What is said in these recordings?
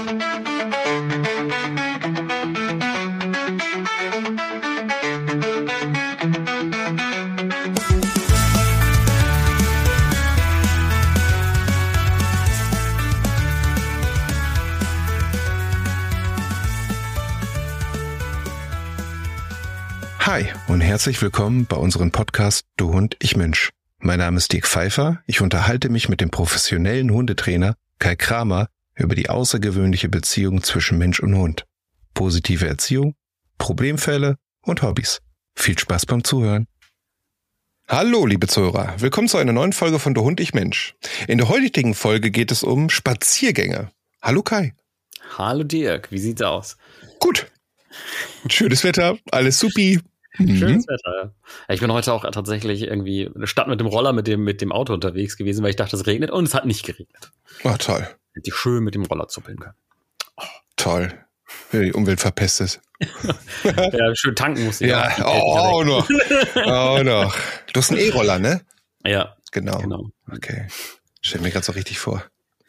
Hi und herzlich willkommen bei unserem Podcast Du Hund, ich Mensch. Mein Name ist Dirk Pfeiffer. Ich unterhalte mich mit dem professionellen Hundetrainer Kai Kramer über die außergewöhnliche Beziehung zwischen Mensch und Hund. Positive Erziehung, Problemfälle und Hobbys. Viel Spaß beim Zuhören. Hallo, liebe Zuhörer. Willkommen zu einer neuen Folge von Du Hund, ich Mensch. In der heutigen Folge geht es um Spaziergänge. Hallo Kai. Hallo Dirk, wie sieht's aus? Gut. Schönes Wetter, alles supi. Schönes Wetter, ja. Ich bin heute auch tatsächlich irgendwie statt mit dem Roller mit dem Auto unterwegs gewesen, weil ich dachte, es regnet, und es hat nicht geregnet. Oh, toll. Hätte ich schön mit dem Roller zuppeln können. Oh. Toll. Die Umwelt verpestet. Ja, schön tanken musste ich. Ja, auch noch. Auch noch. Du hast einen E-Roller, ne? Ja. Genau. Okay. Stell mir gerade so richtig vor.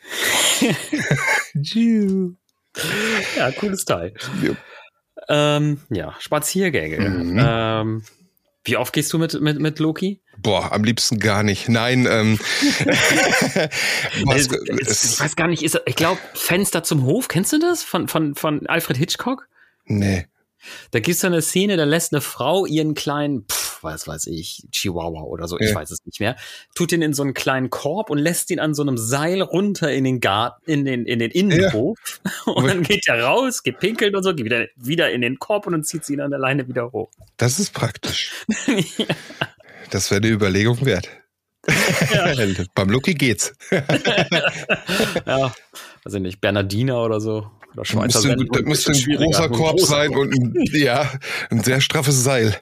Ja, cooles Teil. Spaziergänge. Wie oft gehst du mit Loki? Boah, am liebsten gar nicht. Nein. Ich weiß gar nicht, ich glaube, Fenster zum Hof, kennst du das? Von Alfred Hitchcock? Nee. Da gibt's so eine Szene, da lässt eine Frau ihren kleinen, was weiß ich, Chihuahua oder so, ich weiß es nicht mehr, tut ihn in so einen kleinen Korb und lässt ihn an so einem Seil runter in den Garten, in den Innenhof. Ja. Und dann geht er raus, geht pinkeln und so, geht wieder in den Korb und dann zieht sie ihn an der Leine wieder hoch. Das ist praktisch. Ja. Das wäre eine Überlegung wert. Ja. Beim Lucky geht's. Ja, also nicht Bernardiner oder so. Das müsste ein großer Korb sein und ein sehr straffes Seil.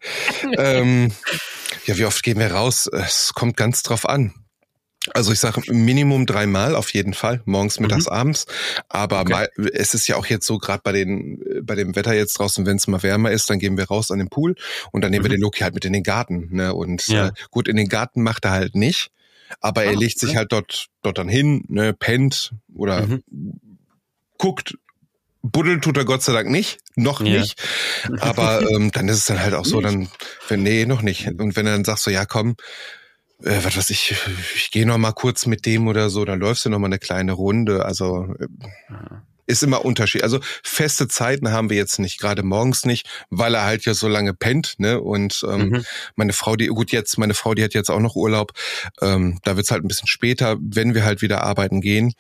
Wie oft gehen wir raus? Es kommt ganz drauf an. Also ich sage Minimum 3-mal auf jeden Fall, morgens, mittags, abends. Aber es ist ja auch jetzt so, gerade bei dem Wetter jetzt draußen, wenn es mal wärmer ist, dann gehen wir raus an den Pool und dann nehmen wir den Loki halt mit in den Garten. Ne? Und gut, in den Garten macht er halt nicht, aber er legt sich halt dort dann hin, ne, pennt oder guckt. Buddeln tut er Gott sei Dank nicht, noch nicht. Aber dann ist es dann halt auch so, noch nicht. Und wenn er dann sagt so, ja komm, was weiß ich gehe noch mal kurz mit dem oder so, dann läufst du noch mal eine kleine Runde. Also ist immer Unterschied. Also feste Zeiten haben wir jetzt nicht, gerade morgens nicht, weil er halt ja so lange pennt, ne? Und meine Frau, die hat jetzt auch noch Urlaub. Da wird's halt ein bisschen später, wenn wir halt wieder arbeiten gehen.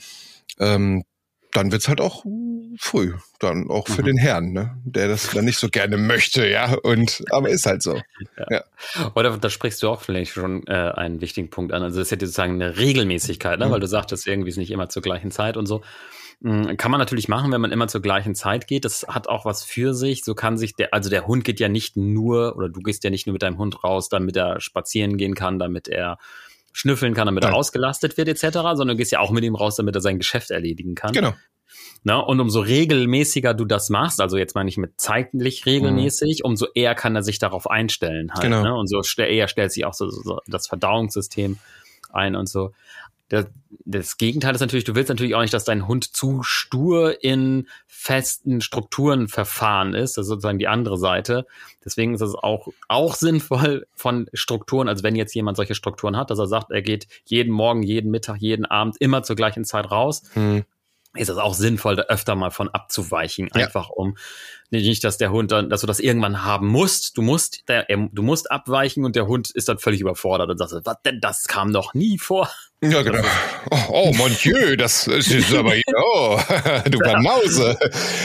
Dann wird's halt auch früh, dann auch für den Herrn, ne, der das dann nicht so gerne möchte, aber ist halt so. Ja. Oder da sprichst du auch vielleicht schon einen wichtigen Punkt an. Also das ist ja sozusagen eine Regelmäßigkeit, ne, weil du sagtest, irgendwie ist nicht immer zur gleichen Zeit und so. Kann man natürlich machen, wenn man immer zur gleichen Zeit geht. Das hat auch was für sich. So kann sich der Hund geht ja nicht nur, oder du gehst ja nicht nur mit deinem Hund raus, damit er spazieren gehen kann, damit er schnüffeln kann, damit er ausgelastet wird etc., sondern du gehst ja auch mit ihm raus, damit er sein Geschäft erledigen kann. Genau. Na, und umso regelmäßiger du das machst, also jetzt meine ich mit zeitlich regelmäßig, umso eher kann er sich darauf einstellen halt. Genau. Ne? Und so eher stellt sich auch so das Verdauungssystem ein und so. Das Gegenteil ist natürlich, du willst natürlich auch nicht, dass dein Hund zu stur in festen Strukturen verfahren ist. Das ist sozusagen die andere Seite. Deswegen ist es auch sinnvoll von Strukturen, also wenn jetzt jemand solche Strukturen hat, dass er sagt, er geht jeden Morgen, jeden Mittag, jeden Abend immer zur gleichen Zeit raus, ist es auch sinnvoll, da öfter mal von abzuweichen, einfach um nicht, dass der Hund dann, dass du das irgendwann haben musst. Du musst abweichen und der Hund ist dann völlig überfordert und sagt, was denn, das kam noch nie vor. Ja, genau. Oh mon Dieu, das ist aber, du Banause.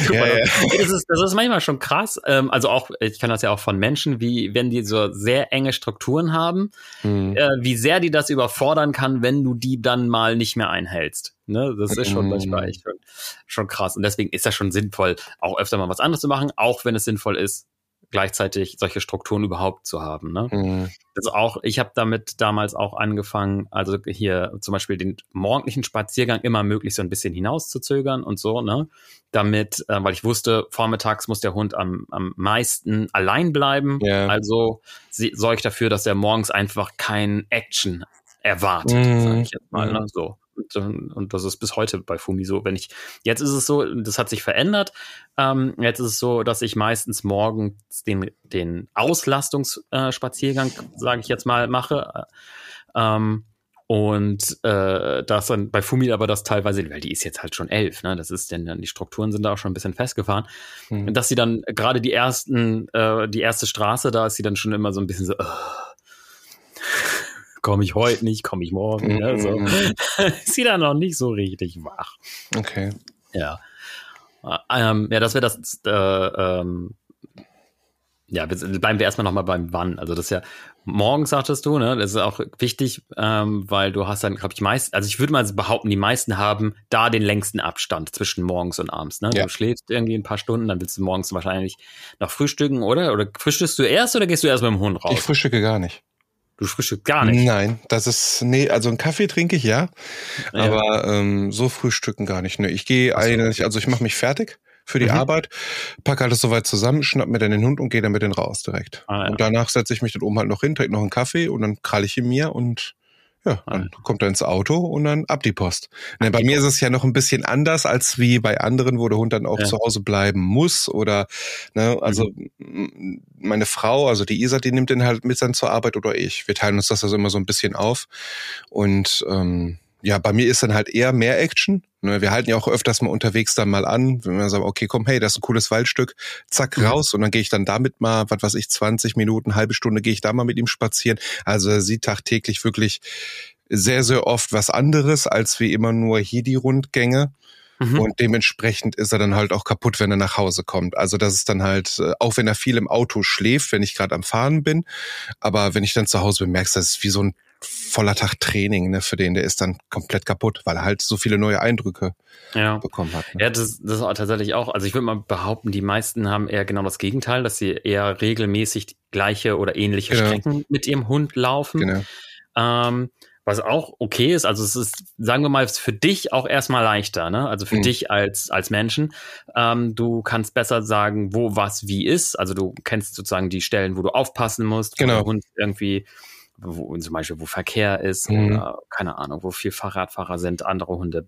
Das ist manchmal schon krass. Also auch, ich kann das ja auch von Menschen, wie wenn die so sehr enge Strukturen haben, wie sehr die das überfordern kann, wenn du die dann mal nicht mehr einhältst. Ne? Das ist schon manchmal echt schon krass. Und deswegen ist das schon sinnvoll, auch öfter mal was anderes zu machen, auch wenn es sinnvoll ist, gleichzeitig solche Strukturen überhaupt zu haben. Ne? Das auch, ich habe damit damals auch angefangen, also hier zum Beispiel den morgendlichen Spaziergang immer möglichst so ein bisschen hinauszuzögern und so, ne? Damit, weil ich wusste, vormittags muss der Hund am meisten allein bleiben. Yeah. Also sorge ich dafür, dass er morgens einfach kein Action erwartet, sage ich jetzt mal. Ne? So. Und das ist bis heute bei Fumi so. Jetzt ist es so, das hat sich verändert. Jetzt ist es so, dass ich meistens morgens den Auslastungsspaziergang, sage ich jetzt mal, mache. Und das dann bei Fumi aber das teilweise, weil die ist jetzt halt schon 11, ne? Das ist denn, die Strukturen sind da auch schon ein bisschen festgefahren. Dass sie dann gerade die erste Straße, da ist sie dann schon immer so ein bisschen so, komme ich heute nicht, komme ich morgen. Ne? So. Ist sie dann noch nicht so richtig wach. Okay. Ja. Das wäre das, bleiben wir erstmal nochmal beim Wann. Also das ist ja morgens, sagtest du, ne? Das ist auch wichtig, weil du hast dann, glaube ich, ich würde mal behaupten, die meisten haben da den längsten Abstand zwischen morgens und abends. Ne? Ja. Du schläfst irgendwie ein paar Stunden, dann willst du morgens wahrscheinlich noch frühstücken, oder? Oder frühstückst du erst oder gehst du erst mit dem Hund raus? Ich frühstücke gar nicht. Du frühstückst gar nicht? Nein, also einen Kaffee trinke ich, ja. Aber so frühstücken gar nicht. Ne? Ich gehe eigentlich, also ich mache mich fertig für die Arbeit, packe alles soweit zusammen, schnapp mir dann den Hund und gehe dann mit den raus direkt. Und danach setze ich mich dann oben halt noch hin, trinke noch einen Kaffee und dann kralle ich ihn mir und dann kommt er ins Auto und dann ab die Post. Bei mir ist es ja noch ein bisschen anders als wie bei anderen, wo der Hund dann auch zu Hause bleiben muss oder, also meine Frau, also die Isa, die nimmt den halt mit dann zur Arbeit oder ich. Wir teilen uns das also immer so ein bisschen auf und bei mir ist dann halt eher mehr Action. Wir halten ja auch öfters mal unterwegs dann mal an, wenn wir sagen, okay, komm, hey, das ist ein cooles Waldstück, zack, raus. Und dann gehe ich dann damit mal, 20 Minuten, halbe Stunde gehe ich da mal mit ihm spazieren. Also er sieht tagtäglich wirklich sehr, sehr oft was anderes, als wie immer nur hier die Rundgänge. Und dementsprechend ist er dann halt auch kaputt, wenn er nach Hause kommt. Also das ist dann halt, auch wenn er viel im Auto schläft, wenn ich gerade am Fahren bin. Aber wenn ich dann zu Hause bin, merkst du, das ist wie so ein voller Tag Training, ne, für den, der ist dann komplett kaputt, weil er halt so viele neue Eindrücke bekommen hat. Ne? Ja, das ist auch tatsächlich auch, also ich würde mal behaupten, die meisten haben eher genau das Gegenteil, dass sie eher regelmäßig gleiche oder ähnliche Strecken mit ihrem Hund laufen. Genau. Was auch okay ist, also es ist, sagen wir mal, für dich auch erstmal leichter, ne? Also für dich als Menschen. Du kannst besser sagen, wo was wie ist. Also du kennst sozusagen die Stellen, wo du aufpassen musst, wo der Hund irgendwie zum Beispiel, wo Verkehr ist oder keine Ahnung, wo viel Fahrradfahrer sind, andere Hunde,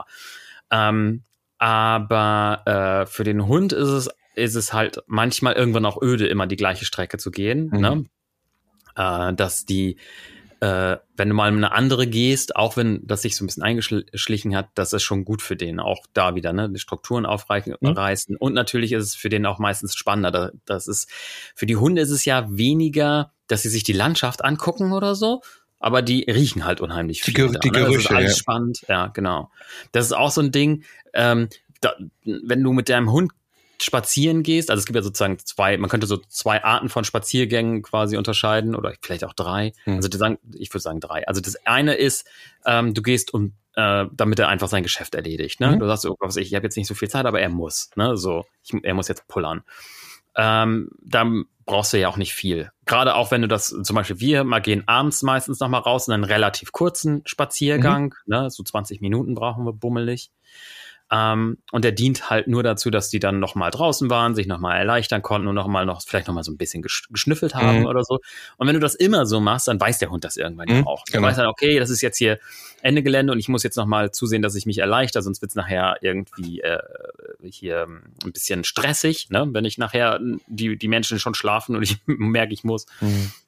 aber für den Hund ist es halt manchmal irgendwann auch öde, immer die gleiche Strecke zu gehen, ne? Dass wenn du mal eine andere gehst, auch wenn das sich so ein bisschen eingeschlichen hat, das ist schon gut für den, auch da wieder, ne, die Strukturen aufreißen. Und natürlich ist es für den auch meistens spannender. Für die Hunde ist es ja weniger, dass sie sich die Landschaft angucken oder so, aber die riechen halt unheimlich viel. Die Gerüche, das ist alles spannend. Ja, genau. Das ist auch so ein Ding, wenn du mit deinem Hund spazieren gehst, also es gibt ja sozusagen man könnte so 2 Arten von Spaziergängen quasi unterscheiden oder vielleicht auch 3. Also ich würde sagen 3. Also das eine ist, du gehst damit er einfach sein Geschäft erledigt. Ne? Du sagst, ich habe jetzt nicht so viel Zeit, aber er muss. Ne? Er muss jetzt pullern. Dann brauchst du ja auch nicht viel. Gerade auch wenn du das, zum Beispiel wir gehen abends meistens noch mal raus in einen relativ kurzen Spaziergang. Ne? So 20 Minuten brauchen wir bummelig. Und der dient halt nur dazu, dass die dann noch mal draußen waren, sich noch mal erleichtern konnten und vielleicht noch mal so ein bisschen geschnüffelt haben oder so. Und wenn du das immer so machst, dann weiß der Hund das irgendwann ja auch. Der weiß dann, okay, das ist jetzt hier Ende Gelände und ich muss jetzt noch mal zusehen, dass ich mich erleichter, sonst wird's nachher irgendwie hier ein bisschen stressig, ne? Wenn ich nachher die Menschen schon schlafen und ich merke, ich muss.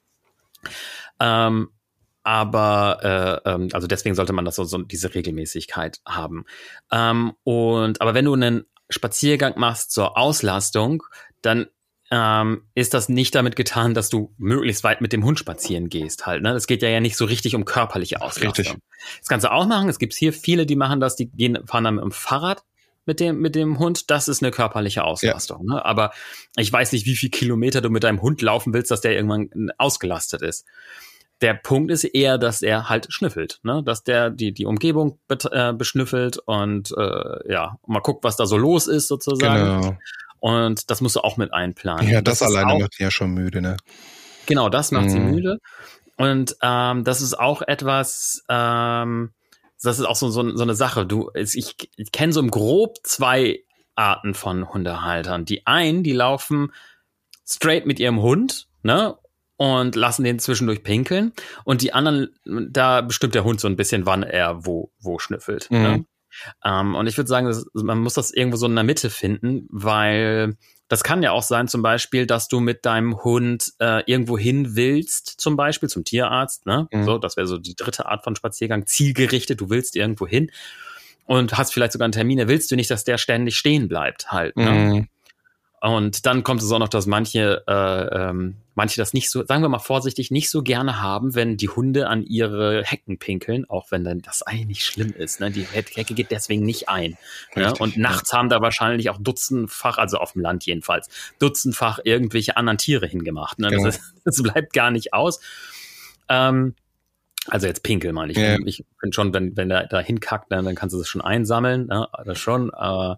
Aber also deswegen sollte man das so diese Regelmäßigkeit haben. Aber wenn du einen Spaziergang machst zur Auslastung, dann ist das nicht damit getan, dass du möglichst weit mit dem Hund spazieren gehst halt. Ne? Es geht ja nicht so richtig um körperliche Auslastung. Richtig. Das kannst du auch machen. Es gibt hier viele, die machen das, fahren dann mit dem Fahrrad mit dem Hund. Das ist eine körperliche Auslastung. Ja. Ne? Aber ich weiß nicht, wie viel Kilometer du mit deinem Hund laufen willst, dass der irgendwann ausgelastet ist. Der Punkt ist eher, dass er halt schnüffelt, ne? Dass der die Umgebung beschnüffelt und mal guckt, was da so los ist sozusagen. Genau. Und das musst du auch mit einplanen. Ja, das alleine macht ihn ja schon müde, ne? Genau, das macht sie müde. Und das ist auch etwas, das ist auch so eine Sache. Ich kenne so im Grob 2 Arten von Hundehaltern. Die einen, die laufen straight mit ihrem Hund, ne? und lassen den zwischendurch pinkeln. Und die anderen, da bestimmt der Hund so ein bisschen, wann er wo schnüffelt. Ne? Und ich würde sagen, man muss das irgendwo so in der Mitte finden, weil das kann ja auch sein, zum Beispiel, dass du mit deinem Hund irgendwo hin willst, zum Beispiel zum Tierarzt. Ne? So, das wäre so die dritte Art von Spaziergang, zielgerichtet. Du willst irgendwo hin und hast vielleicht sogar einen Termin. Da willst du nicht, dass der ständig stehen bleibt halt. Ne? Und dann kommt es auch noch, dass manche das nicht so, sagen wir mal vorsichtig, nicht so gerne haben, wenn die Hunde an ihre Hecken pinkeln, auch wenn dann das eigentlich nicht schlimm ist. Ne? Die Hecke geht deswegen nicht ein. Richtig, ne? Und nachts haben da wahrscheinlich auch dutzendfach, also auf dem Land jedenfalls, dutzendfach irgendwelche anderen Tiere hingemacht. Ne? Genau. Das bleibt gar nicht aus. Also jetzt Pinkel meine ich. Ja. Ich finde schon, wenn der da hinkackt, dann kannst du das schon einsammeln. Ne? Das schon.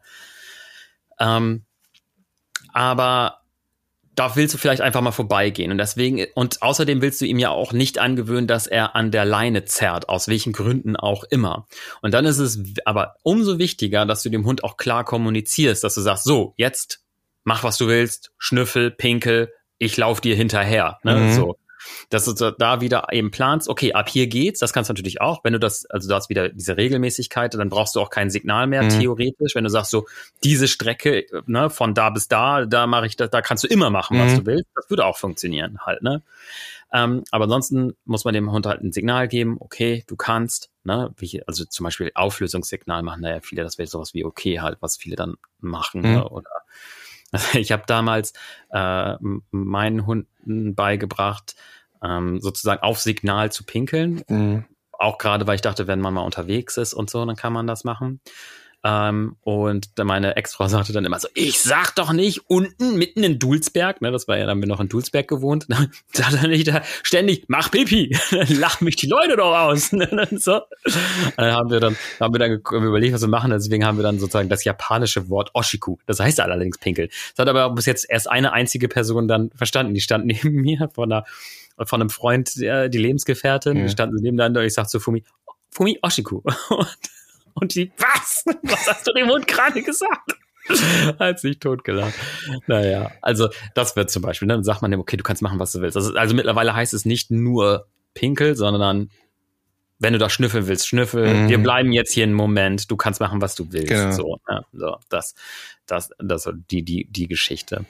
Aber da willst du vielleicht einfach mal vorbeigehen. Und außerdem willst du ihm ja auch nicht angewöhnen, dass er an der Leine zerrt, aus welchen Gründen auch immer. Und dann ist es aber umso wichtiger, dass du dem Hund auch klar kommunizierst, dass du sagst, so, jetzt mach, was du willst, schnüffel, pinkel, ich lauf dir hinterher. Ne? So. Dass du da wieder eben planst, okay, ab hier geht's, das kannst du natürlich auch, wenn du du hast wieder diese Regelmäßigkeit, dann brauchst du auch kein Signal mehr, theoretisch, wenn du sagst so, diese Strecke, ne, von da bis da mache ich das, da kannst du immer machen, was du willst, das würde auch funktionieren halt, ne. Aber ansonsten muss man dem Hund halt ein Signal geben, okay, du kannst, ne, also zum Beispiel Auflösungssignal machen da ja viele, das wäre sowas wie okay halt, was viele dann machen, ne, oder ich habe damals meinen Hunden beigebracht, sozusagen auf Signal zu pinkeln. Auch gerade, weil ich dachte, wenn man mal unterwegs ist und so, dann kann man das machen. Und meine Ex-Frau sagte dann immer so, ich sag doch nicht, unten, mitten in Dulsberg, ne, das war ja, da haben wir noch in Dulsberg gewohnt, sagt er nicht da ständig, mach Pipi, dann lachen mich die Leute doch aus. So. Dann haben wir dann überlegt, was wir machen, deswegen haben wir dann sozusagen das japanische Wort Oshiku, das heißt allerdings Pinkel. Das hat aber bis jetzt erst eine einzige Person dann verstanden, die stand neben mir von einem Freund, die Lebensgefährtin, die standen nebeneinander und ich sagte zu Fumi, Oshiku. Und die, was? Was hast du dem Hund gerade gesagt? Hat sich totgelacht. Naja, also das wird zum Beispiel, dann sagt man dem, okay, du kannst machen, was du willst. Also mittlerweile heißt es nicht nur Pinkel, sondern wenn du da schnüffeln willst, schnüffel. Wir bleiben jetzt hier einen Moment, du kannst machen, was du willst. Genau. So, ja, so, das die Geschichte.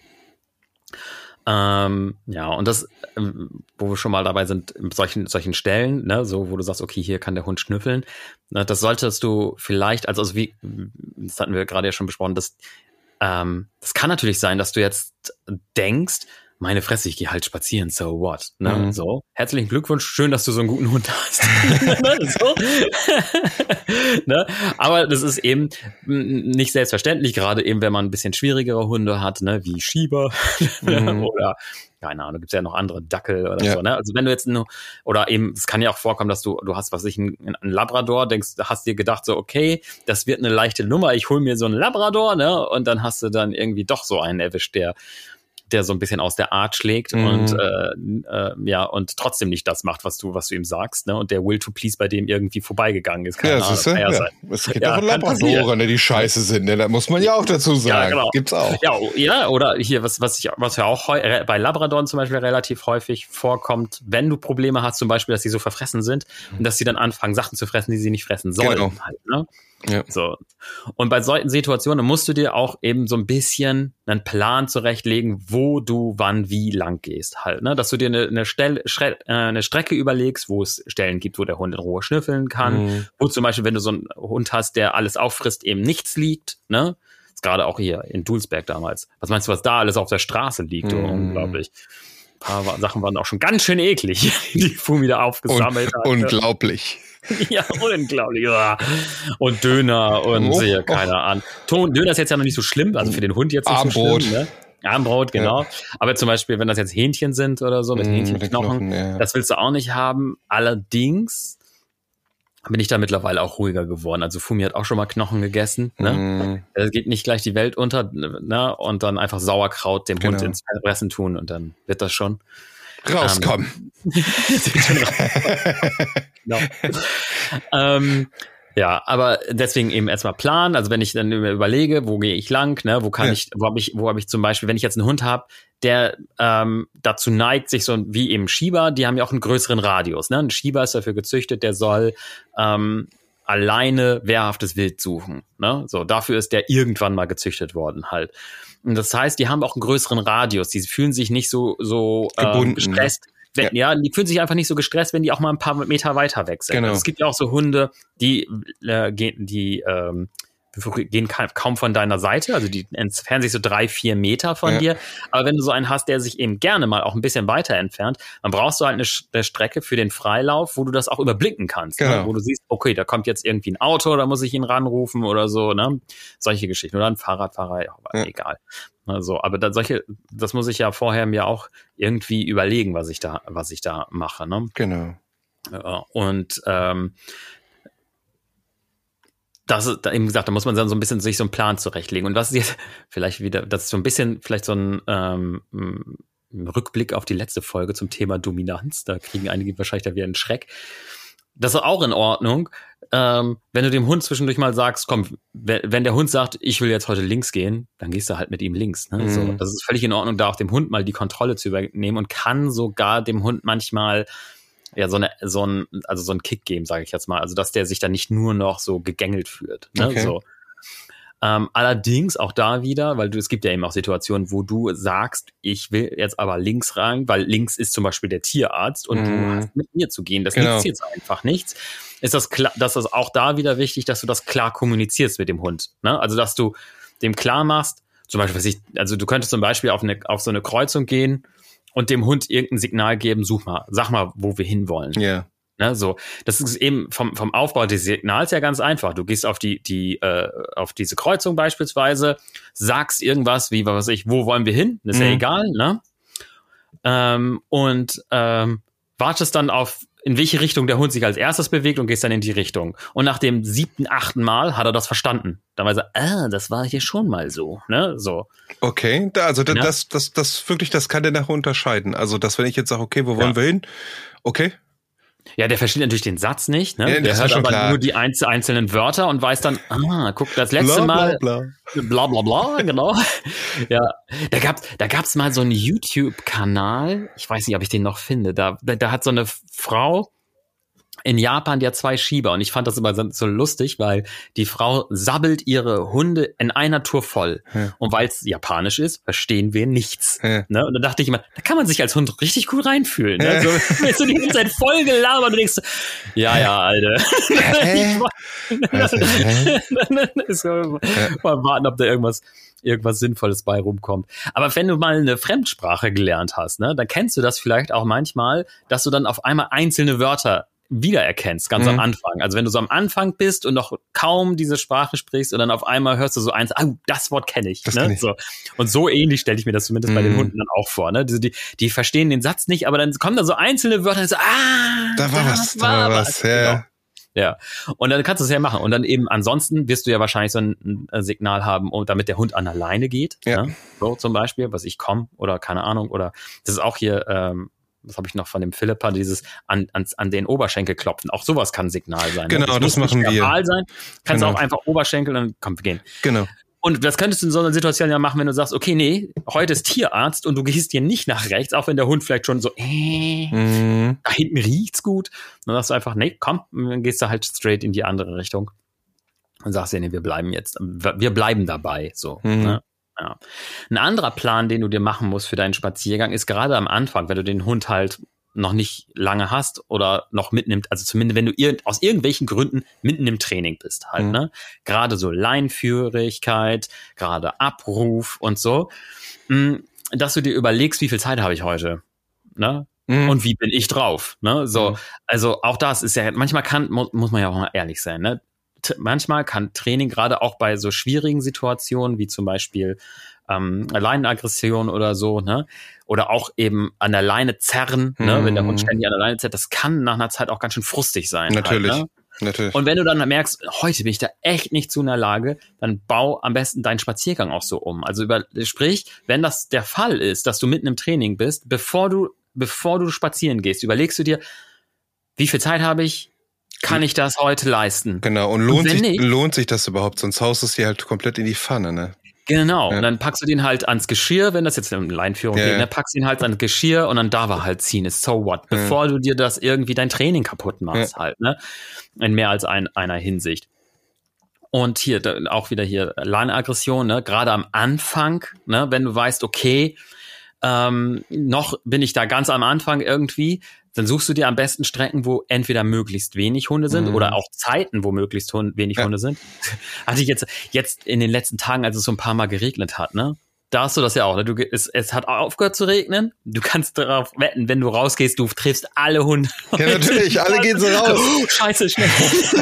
Ja, und das, wo wir schon mal dabei sind, in solchen Stellen, ne, so, wo du sagst, okay, hier kann der Hund schnüffeln, ne, das solltest du vielleicht, also wie, das hatten wir gerade ja schon besprochen, das kann natürlich sein, dass du jetzt denkst, meine Fresse, ich gehe halt spazieren, so what, ne, so. Herzlichen Glückwunsch, schön, dass du so einen guten Hund hast. So. Ne? Aber das ist eben nicht selbstverständlich, gerade eben, wenn man ein bisschen schwierigere Hunde hat, ne, wie Schieber, oder, keine Ahnung, gibt's ja noch andere, Dackel oder so, ne, also wenn du jetzt oder eben, es kann ja auch vorkommen, dass du hast, einen Labrador, hast dir gedacht so, okay, das wird eine leichte Nummer, ich hole mir so einen Labrador, ne, und dann hast du dann irgendwie doch so einen erwischt, der so ein bisschen aus der Art schlägt und und trotzdem nicht das macht, was du ihm sagst, ne? Und der Will to Please bei dem irgendwie vorbeigegegangen ist. Keine Ahnung, es gibt auch Labradore, ne, die scheiße sind, ne? Da muss man ja auch dazu sagen. Ja, genau. Gibt's auch. Ja, oder hier, was ja auch bei Labradoren zum Beispiel relativ häufig vorkommt, wenn du Probleme hast, zum Beispiel, dass sie so verfressen sind und dass sie dann anfangen, Sachen zu fressen, die sie nicht fressen sollen. Genau. Halt, ne? Ja. So. Und bei solchen Situationen musst du dir auch eben so ein bisschen einen Plan zurechtlegen, wo du wann wie lang gehst halt, ne? Dass du dir eine Strecke überlegst, wo es Stellen gibt, wo der Hund in Ruhe schnüffeln kann, wo zum Beispiel, wenn du so einen Hund hast, der alles auffrisst, eben nichts liegt, ne? Das ist gerade auch hier in Dulsberg damals. Was meinst du, was da alles auf der Straße liegt? Unglaublich. Ein paar Sachen waren auch schon ganz schön eklig, die Fumi da aufgesammelt hat. Unglaublich. Ja, unglaublich. Ja. Und Döner und keine Ahnung. Döner ist jetzt ja noch nicht so schlimm, also für den Hund jetzt nicht Armbrot. So schlimm. Ne? Armbrot, genau. Ja. Aber zum Beispiel, wenn das jetzt Hähnchen sind oder so, mit Hähnchenknochen, das willst du auch nicht haben. Allerdings bin ich da mittlerweile auch ruhiger geworden. Also Fumi hat auch schon mal Knochen gegessen. Ne? Es geht nicht gleich die Welt unter, ne? Und dann einfach Sauerkraut dem Hund ins Fressen tun und dann wird das schon. Rauskommen. Genau. Ja, aber deswegen eben erstmal planen. Also wenn ich dann überlege, wo gehe ich lang, ne, wo habe ich zum Beispiel, wenn ich jetzt einen Hund habe, der dazu neigt, sich so wie eben Shiba, die haben ja auch einen größeren Radius. Ne? Ein Shiba ist dafür gezüchtet, der soll alleine wehrhaftes Wild suchen. Ne? So, dafür ist der irgendwann mal gezüchtet worden halt. Und das heißt, die haben auch einen größeren Radius. Die fühlen sich nicht so gebunden, gestresst. Die fühlen sich einfach nicht so gestresst, wenn die auch mal ein paar Meter weiter weg sind. Genau. Also es gibt ja auch so Hunde, die gehen kaum von deiner Seite, also die entfernen sich so 3-4 Meter von dir. Aber wenn du so einen hast, der sich eben gerne mal auch ein bisschen weiter entfernt, dann brauchst du halt eine Strecke für den Freilauf, wo du das auch überblicken kannst. Genau. Ne? Wo du siehst, okay, da kommt jetzt irgendwie ein Auto, da muss ich ihn ranrufen oder so, ne? Solche Geschichten. Oder ein Fahrradfahrer, egal. Also, aber das muss ich ja vorher mir auch irgendwie überlegen, was ich da mache. Ne? Genau. Und eben gesagt, da muss man dann so ein bisschen sich so einen Plan zurechtlegen. Und was ist jetzt vielleicht wieder, das ist so ein bisschen vielleicht so ein Rückblick auf die letzte Folge zum Thema Dominanz. Da kriegen einige wahrscheinlich da wieder einen Schreck. Das ist auch in Ordnung, wenn du dem Hund zwischendurch mal sagst, komm, wenn der Hund sagt, ich will jetzt heute links gehen, dann gehst du halt mit ihm links. Ne? So, das ist völlig in Ordnung, da auch dem Hund mal die Kontrolle zu übernehmen und kann sogar dem Hund manchmal so ein Kick geben, sage ich jetzt mal. Also, dass der sich dann nicht nur noch so gegängelt fühlt. Ne? Okay. So. Allerdings auch da wieder, weil es gibt ja eben auch Situationen, wo du sagst, ich will jetzt aber links rein, weil links ist zum Beispiel der Tierarzt und du hast mit mir zu gehen. Das nützt jetzt einfach nichts. Ist das klar, dass das auch da wieder wichtig, dass du das klar kommunizierst mit dem Hund. Ne? Also, dass du dem klar machst, zum Beispiel, also du könntest zum Beispiel auf so eine Kreuzung gehen und dem Hund irgendein Signal geben, sag mal, wo wir hinwollen. Ja. Yeah. Ne, so. Das ist eben vom Aufbau des Signals ja ganz einfach. Du gehst auf auf diese Kreuzung beispielsweise, sagst irgendwas, wie, was weiß ich, wo wollen wir hin? Das ist ja egal, ne? Und wartest dann auf, in welche Richtung der Hund sich als erstes bewegt und gehst dann in die Richtung. Und nach dem 7., 8. Mal hat er das verstanden. Dann weiß er, das war hier schon mal so, ne? So. Okay, also das wirklich, das kann der nachher unterscheiden. Also, dass wenn ich jetzt sage, okay, wo wollen wir hin? Okay. Ja, der versteht natürlich den Satz nicht, ne? Ja, der hört aber klar. nur die einzelnen Wörter und weiß dann, guck, das letzte Mal, bla bla bla, genau. Ja, da gab's mal so einen YouTube-Kanal, ich weiß nicht, ob ich den noch finde, da hat so eine Frau in Japan, die hat 2 Shiba und ich fand das immer so lustig, weil die Frau sabbelt ihre Hunde in einer Tour voll. Ja. Und weil es japanisch ist, verstehen wir nichts. Ja. Ne? Und da dachte ich immer, da kann man sich als Hund richtig gut reinfühlen. Ne? So, wenn du die ganze Zeit voll gelabert und denkst, ja, Alter. Mal warten, ob da irgendwas Sinnvolles bei rumkommt. Aber wenn du mal eine Fremdsprache gelernt hast, ne, dann kennst du das vielleicht auch manchmal, dass du dann auf einmal einzelne Wörter wiedererkennst, ganz am Anfang. Also wenn du so am Anfang bist und noch kaum diese Sprache sprichst und dann auf einmal hörst du so eins, das Wort kenne ich. Ne? So. Und so ähnlich stelle ich mir das zumindest bei den Hunden dann auch vor. Ne? Die verstehen den Satz nicht, aber dann kommen da so einzelne Wörter und so, da war was. Ja. Genau. Ja, und dann kannst du es ja machen. Und dann eben ansonsten wirst du ja wahrscheinlich so ein Signal haben, damit der Hund an alleine geht. Ja. Ne? So zum Beispiel, was ich komme oder keine Ahnung. Oder das ist auch hier, was habe ich noch von dem Philippa, dieses an den Oberschenkel klopfen. Auch sowas kann ein Signal sein. Genau, ne? das machen wir. Sein. Kannst auch einfach Oberschenkel und dann komm, wir gehen. Genau. Und das könntest du in so einer Situation ja machen, wenn du sagst, okay, nee, heute ist Tierarzt und du gehst hier nicht nach rechts, auch wenn der Hund vielleicht schon so, da hinten riecht's gut. Dann sagst du einfach, nee, komm, dann gehst du halt straight in die andere Richtung. Und sagst ja, nee, wir bleiben dabei, so. Ne? Ja. Ein anderer Plan, den du dir machen musst für deinen Spaziergang, ist gerade am Anfang, wenn du den Hund halt noch nicht lange hast oder noch mitnimmt, also zumindest wenn du aus irgendwelchen Gründen mitten im Training bist halt, ne? Gerade so Leinführigkeit, gerade Abruf und so, dass du dir überlegst, wie viel Zeit habe ich heute, ne? Und wie bin ich drauf, ne? So, also auch das ist ja, manchmal muss man ja auch mal ehrlich sein, ne? Manchmal kann Training gerade auch bei so schwierigen Situationen, wie zum Beispiel Leinenaggression oder so, ne? Oder auch eben an der Leine zerren, ne? Wenn der Hund ständig an der Leine zerrt, das kann nach einer Zeit auch ganz schön frustig sein. Natürlich. Halt, ne? Natürlich. Und wenn du dann merkst, heute bin ich da echt nicht zu in der Lage, dann bau am besten deinen Spaziergang auch so um. Also sprich, wenn das der Fall ist, dass du mitten im Training bist, bevor du spazieren gehst, überlegst du dir, wie viel Zeit habe ich? kann ich das heute leisten? Genau, und lohnt sich das überhaupt? Sonst haust du es dir halt komplett in die Pfanne, ne? Genau, und dann packst du den halt ans Geschirr, wenn das jetzt in Leinführung geht, ne? Packst ihn halt ans Geschirr und dann darf er halt ziehen, ist so what, bevor du dir das irgendwie dein Training kaputt machst halt, ne? In mehr als einer Hinsicht. Und hier auch wieder hier Lernaggression, ne? Gerade am Anfang, ne? Wenn du weißt, okay, noch bin ich da ganz am Anfang irgendwie, dann suchst du dir am besten Strecken, wo entweder möglichst wenig Hunde sind oder auch Zeiten, wo möglichst wenig Hunde sind. Hatte ich jetzt in den letzten Tagen, als es so ein paar Mal geregnet hat, ne? Da hast du das ja auch. Ne? Es hat aufgehört zu regnen. Du kannst darauf wetten, wenn du rausgehst, du triffst alle Hunde. Ja, natürlich. Alle gehen so raus. Oh, scheiße, schnell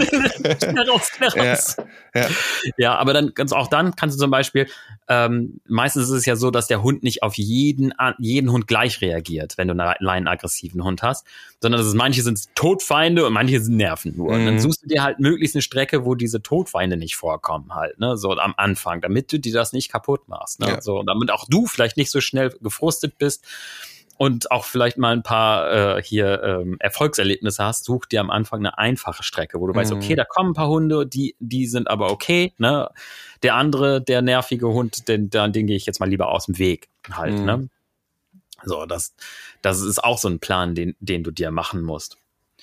raus. Ja, aber dann kannst du zum Beispiel, meistens ist es ja so, dass der Hund nicht auf jeden Hund gleich reagiert, wenn du einen leinenaggressiven Hund hast, sondern manche sind Todfeinde und manche sind Nerven nur. Und dann suchst du dir halt möglichst eine Strecke, wo diese Todfeinde nicht vorkommen halt, ne, so am Anfang, damit du dir das nicht kaputt machst, ne, so, und damit auch du vielleicht nicht so schnell gefrustet bist und auch vielleicht mal ein paar Erfolgserlebnisse hast. Such dir am Anfang eine einfache Strecke, wo du weißt, okay, da kommen ein paar Hunde, die sind aber okay, ne, der andere, der nervige Hund, den gehe ich jetzt mal lieber aus dem Weg halt, ne. So, das ist auch so ein Plan, den du dir machen musst.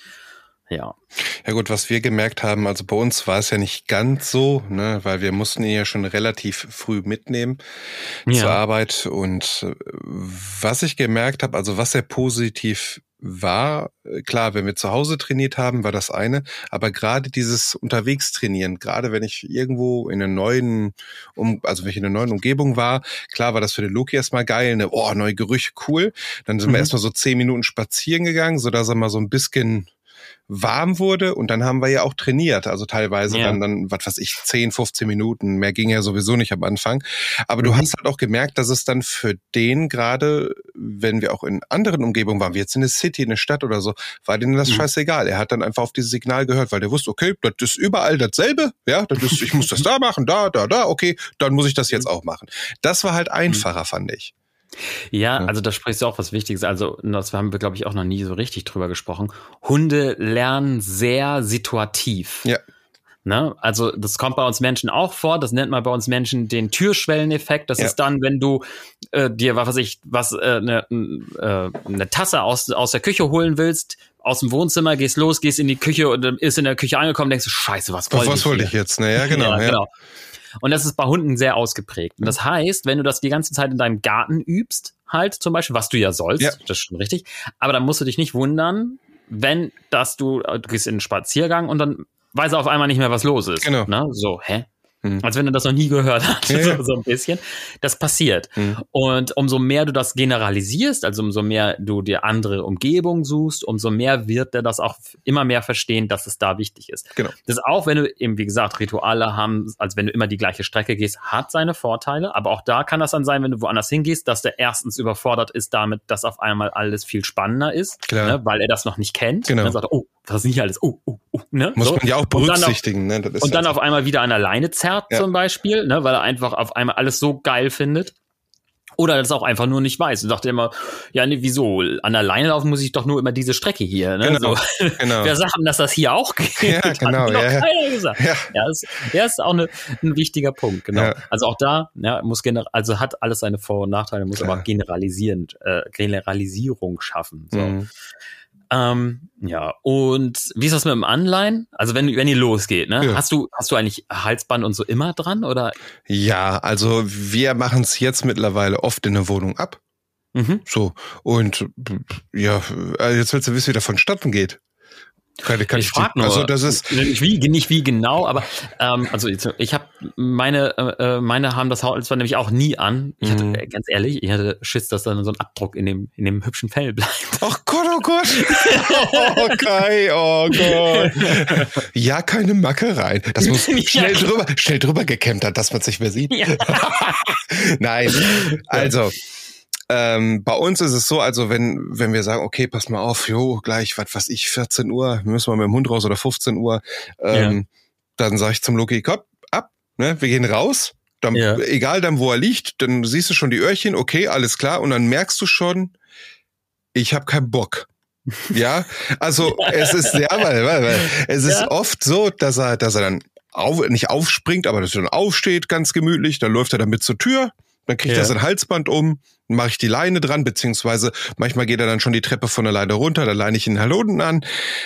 Ja. Ja gut, was wir gemerkt haben, also bei uns war es ja nicht ganz so, ne, weil wir mussten ihn ja schon relativ früh mitnehmen zur Arbeit. Und was ich gemerkt habe, also was sehr positiv war, klar, wenn wir zu Hause trainiert haben, war das eine, aber gerade dieses Unterwegs-Trainieren, gerade wenn ich irgendwo in einer neuen, wenn ich in einer neuen Umgebung war, klar war das für den Loki erstmal geil, ne, neue Gerüche, cool. Dann sind wir erstmal so 10 Minuten spazieren gegangen, sodass er mal so ein bisschen warm wurde, und dann haben wir ja auch trainiert, also teilweise dann, was weiß ich, 10, 15 Minuten, mehr ging ja sowieso nicht am Anfang, aber du hast halt auch gemerkt, dass es dann für den, gerade wenn wir auch in anderen Umgebungen waren, wie jetzt in der City, in der Stadt oder so, war denen das scheißegal, er hat dann einfach auf dieses Signal gehört, weil der wusste, okay, das ist überall dasselbe, ja, ich muss das da machen, da, okay, dann muss ich das jetzt auch machen. Das war halt einfacher, fand ich. Ja, also da sprichst du auch was Wichtiges. Also das haben wir, glaube ich, auch noch nie so richtig drüber gesprochen. Hunde lernen sehr situativ. Ja. Ne? Also das kommt bei uns Menschen auch vor. Das nennt man bei uns Menschen den Türschwelleneffekt. Das ist dann, wenn du dir eine Tasse aus der Küche holen willst, aus dem Wohnzimmer, gehst los, gehst in die Küche und ist in der Küche angekommen, denkst du, scheiße, was wollte ich jetzt? Naja, genau. Genau. Und das ist bei Hunden sehr ausgeprägt. Und das heißt, wenn du das die ganze Zeit in deinem Garten übst, halt zum Beispiel, was du ja sollst, das ist schon richtig, aber dann musst du dich nicht wundern, wenn du gehst in den Spaziergang und dann weiß er auf einmal nicht mehr, was los ist. Genau. Ne? So, als wenn du das noch nie gehört hast, so ein bisschen. Das passiert. Und umso mehr du das generalisierst, also umso mehr du dir andere Umgebungen suchst, umso mehr wird der das auch immer mehr verstehen, dass es da wichtig ist. Genau. Das ist auch, wenn du eben, wie gesagt, Rituale haben, als wenn du immer die gleiche Strecke gehst, hat seine Vorteile. Aber auch da kann das dann sein, wenn du woanders hingehst, dass der erstens überfordert ist damit, dass auf einmal alles viel spannender ist, ne, weil er das noch nicht kennt. Genau. Dann sagt er, oh, das ist nicht alles, ne? Muss man ja auch berücksichtigen. Und dann auf einmal wieder an der Leine zerrt zum Beispiel, ne, weil er einfach auf einmal alles so geil findet. Oder das auch einfach nur nicht weiß und sagt immer, ja, nee, wieso? An der Leine laufen muss ich doch nur immer diese Strecke hier. Ne? Genau, so. genau. Wer sagt denn, dass das hier auch geht? Ja, genau. Hat noch keiner gesagt. Ja, ist auch ein wichtiger Punkt, genau. Ja. Also auch da, also hat alles seine Vor- und Nachteile, muss aber auch Generalisierung schaffen. So. Und wie ist das mit dem Anleihen? Also wenn ihr losgeht, ne? Ja. Hast du eigentlich Halsband und so immer dran, oder? Ja, also wir machen es jetzt mittlerweile oft in der Wohnung ab. So, und jetzt willst du wissen, wie das vonstatten geht. Ich frage nur, also das ist nicht wie genau, aber ich habe meine haben das Halsband nämlich auch nie an. Ich hatte, ganz ehrlich, ich hatte Schiss, dass dann so ein Abdruck in dem hübschen Fell bleibt. Ach Gott, oh Gott. Okay, oh Gott. Ja, keine Macke rein. Das muss schnell drüber gekämmt hat, dass man es nicht mehr sieht. Ja. Nein, also bei uns ist es so, also wenn wir sagen, okay, pass mal auf, gleich, 14 Uhr, müssen wir mit dem Hund raus oder 15 Uhr, dann sage ich zum Loki, komm, ab, ne, wir gehen raus, dann, egal dann, wo er liegt, dann siehst du schon die Öhrchen, okay, alles klar, und dann merkst du schon, ich habe keinen Bock. Ja, also es ist es ist oft so, dass er dann nicht aufspringt, aber dass er dann aufsteht, ganz gemütlich, dann läuft er damit zur Tür, dann kriegt er sein Halsband um, dann mache ich die Leine dran, beziehungsweise manchmal geht er dann schon die Treppe von der Leine runter, dann leine ich ihn halt unten an,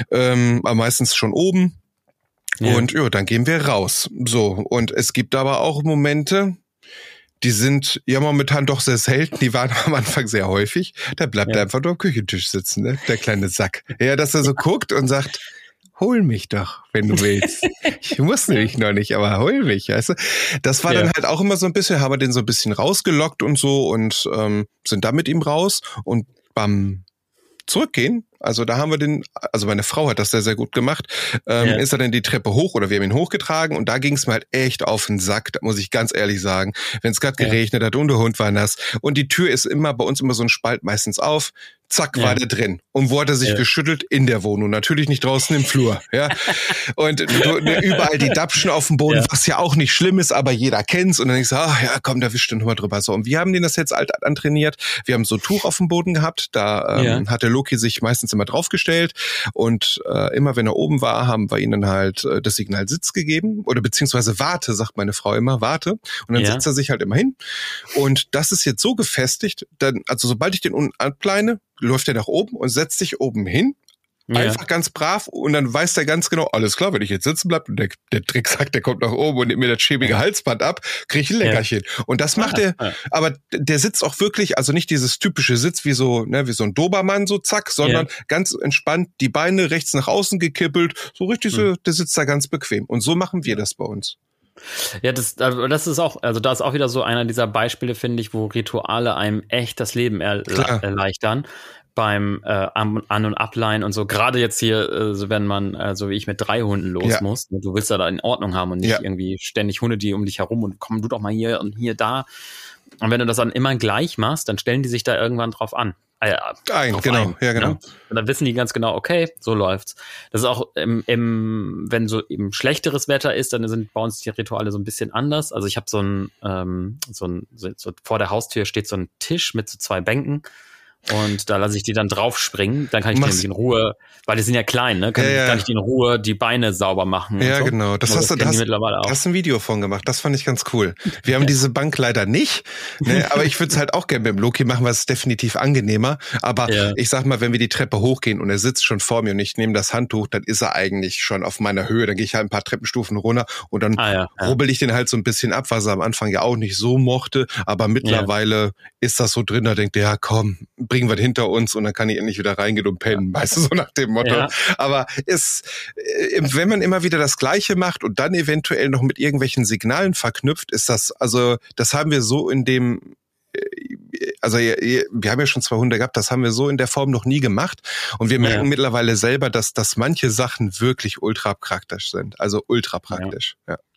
aber meistens schon oben. Ja. Und dann gehen wir raus. So, und es gibt aber auch Momente, die sind ja momentan doch sehr selten, die waren am Anfang sehr häufig. Da bleibt er einfach nur am Küchentisch sitzen, ne? Der kleine Sack. Ja, dass er so guckt und sagt, hol mich doch, wenn du willst. Ich muss nämlich noch nicht, aber hol mich, weißt du? Das war dann halt auch immer so ein bisschen, haben wir den so ein bisschen rausgelockt und so und sind da mit ihm raus und beim Zurückgehen, also da haben wir also meine Frau hat das sehr, sehr gut gemacht, ist er dann die Treppe hoch oder wir haben ihn hochgetragen und da ging es mir halt echt auf den Sack, da muss ich ganz ehrlich sagen, wenn es gerade geregnet hat und der Hund war nass und die Tür ist bei uns immer so ein Spalt meistens auf, zack, war der drin. Und wo hat er sich geschüttelt? In der Wohnung. Natürlich nicht draußen im Flur. Ja. Und überall die Dapschen auf dem Boden, was ja auch nicht schlimm ist, aber jeder kennt's. Und dann denkst du, komm, da wisch du nochmal drüber. So. Und wir haben den das jetzt alt antrainiert. Wir haben so ein Tuch auf dem Boden gehabt. Da hat der Loki sich meistens immer draufgestellt. Und immer wenn er oben war, haben wir ihm dann halt das Signal Sitz gegeben. Oder beziehungsweise Warte, sagt meine Frau immer, Warte. Und dann setzt er sich halt immer hin. Und das ist jetzt so gefestigt, also sobald ich den unten ableine, läuft er nach oben und setzt sich oben hin, einfach ganz brav und dann weiß der ganz genau, alles klar, wenn ich jetzt sitzen bleibe und der Drecksack, der kommt nach oben und nimmt mir das schäbige Halsband ab, kriege ich ein Leckerchen. Und das macht er, aber der sitzt auch wirklich, also nicht dieses typische Sitz wie so ein Dobermann, so zack, sondern ganz entspannt, die Beine rechts nach außen gekippelt, so richtig so, der sitzt da ganz bequem. Und so machen wir das bei uns. Ja, das ist auch, also da ist auch wieder so einer dieser Beispiele, finde ich, wo Rituale einem echt das Leben erleichtern beim An- und Ableihen und so. Gerade jetzt hier, so wenn man, so wie ich mit 3 Hunden los muss, du willst da in Ordnung haben und nicht irgendwie ständig Hunde, die um dich herum und komm du doch mal hier und hier da. Und wenn du das dann immer gleich machst, dann stellen die sich da irgendwann drauf an. Genau. Ne? Und dann wissen die ganz genau, okay, so läuft's. Das ist auch wenn so eben schlechteres Wetter ist, dann sind bei uns die Rituale so ein bisschen anders. Also ich habe so vor der Haustür steht so ein Tisch mit so 2 Bänken. Und da lasse ich die dann drauf springen. Dann kann ich die in Ruhe, weil die sind ja klein, ne? Kann ich die in Ruhe die Beine sauber machen. Ja, und so. Genau. Das hast du mittlerweile auch. Da hast ein Video von gemacht. Das fand ich ganz cool. Wir haben diese Bank leider nicht, ne? Aber ich würde es halt auch gerne mit dem Loki machen, weil es ist definitiv angenehmer. Aber ich sag mal, wenn wir die Treppe hochgehen und er sitzt schon vor mir und ich nehme das Handtuch, dann ist er eigentlich schon auf meiner Höhe. Dann gehe ich halt ein paar Treppenstufen runter und dann rubbel ich den halt so ein bisschen ab, was er am Anfang ja auch nicht so mochte. Aber mittlerweile ist das so drin, da denkt er, komm, bringen wir hinter uns und dann kann ich endlich wieder reingehen und pennen, weißt du, so nach dem Motto. Ja. Aber wenn man immer wieder das Gleiche macht und dann eventuell noch mit irgendwelchen Signalen verknüpft, ist das, also das haben wir so in dem, also wir haben ja schon 2 Hunde gehabt, das haben wir so in der Form noch nie gemacht und wir merken mittlerweile selber, dass manche Sachen wirklich ultra praktisch sind, also ultra praktisch,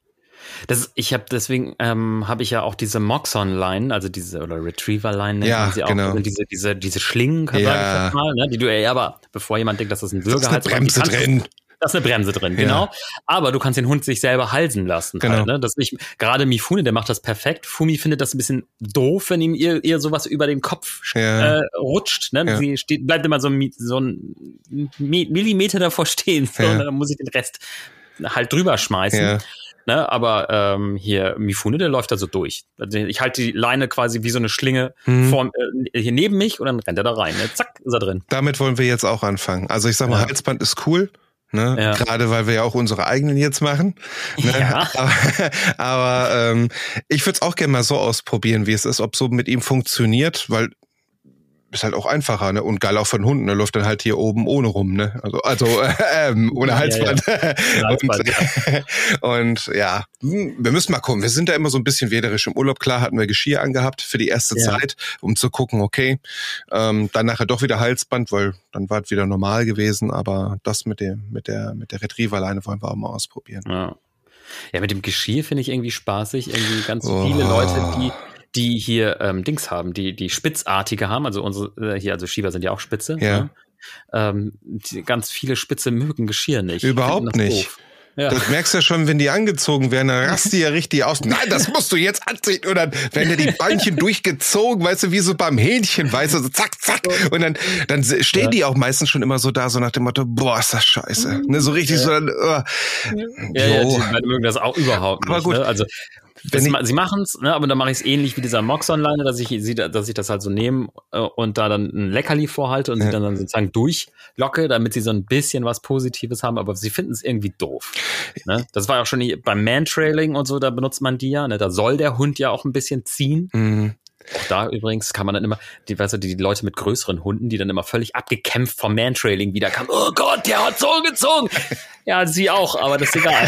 Deswegen habe ich ja auch diese Moxon-Line, also oder Retriever-Line nennt man sie auch. Genau. Also diese Schlingen, sag ich jetzt mal, ne, die du aber, bevor jemand denkt, dass das ein Würgehals ist. Da ist eine Bremse drin. Da ist eine Bremse drin, genau. Aber du kannst den Hund sich selber halsen lassen. Genau. Halt, ne? Gerade Mifune, der macht das perfekt. Fumi findet das ein bisschen doof, wenn ihm ihr sowas über den Kopf rutscht. Ne? Sie bleibt immer so ein Millimeter davor stehen. So, und dann muss ich den Rest halt drüber schmeißen. Ja. Ne, aber hier Mifune, der läuft da so durch. Also ich halte die Leine quasi wie so eine Schlinge hier neben mich und dann rennt er da rein. Ne? Zack, ist er drin. Damit wollen wir jetzt auch anfangen. Also ich sag mal, Halsband ist cool. Ne? Gerade weil wir ja auch unsere eigenen jetzt machen. Ne? Ja. Aber ich würde es auch gerne mal so ausprobieren, wie es ist, ob so mit ihm funktioniert, weil ist halt auch einfacher, ne? Und geil auch für den Hund, ne? Läuft dann halt hier oben ohne rum, ne? Also ohne Halsband. Und wir müssen mal gucken. Wir sind da immer so ein bisschen wählerisch im Urlaub. Klar hatten wir Geschirr angehabt für die erste Zeit, um zu gucken, okay, dann nachher doch wieder Halsband, weil dann war es wieder normal gewesen. Aber das mit der Retriever-Leine wollen wir auch mal ausprobieren. Ja, mit dem Geschirr finde ich irgendwie spaßig. Irgendwie ganz viele Leute, die hier Dings haben, die spitzartige haben, also unsere hier, also Shiba sind ja auch spitze. Ja. Ne? Ganz viele Spitze mögen Geschirr nicht. Überhaupt nicht. Doof. Ja. Das merkst du ja schon, wenn die angezogen werden, dann rast die ja richtig aus. Nein, das musst du jetzt anziehen. Und dann werden ja die Beinchen durchgezogen, weißt du, wie so beim Hähnchen, weißt du, so zack, zack. Und dann stehen die auch meistens schon immer so da, so nach dem Motto, boah, ist das scheiße. Ne, so richtig so dann, die mögen das auch überhaupt nicht. Aber gut. Ne? Also, sie machen es, ne, aber dann mache ich es ähnlich wie dieser Mox Online, dass ich das halt so nehme und da dann ein Leckerli vorhalte und sie dann sozusagen durchlocke, damit sie so ein bisschen was Positives haben, aber sie finden es irgendwie doof. Ne? Das war ja auch schon beim Mantrailing und so, da benutzt man die ja, ne? Da soll der Hund ja auch ein bisschen ziehen. Mhm. Auch da übrigens kann man dann immer, die Leute mit größeren Hunden, die dann immer völlig abgekämpft vom Mantrailing wieder kamen, oh Gott, der hat so gezogen. Ja, sie auch, aber das ist egal.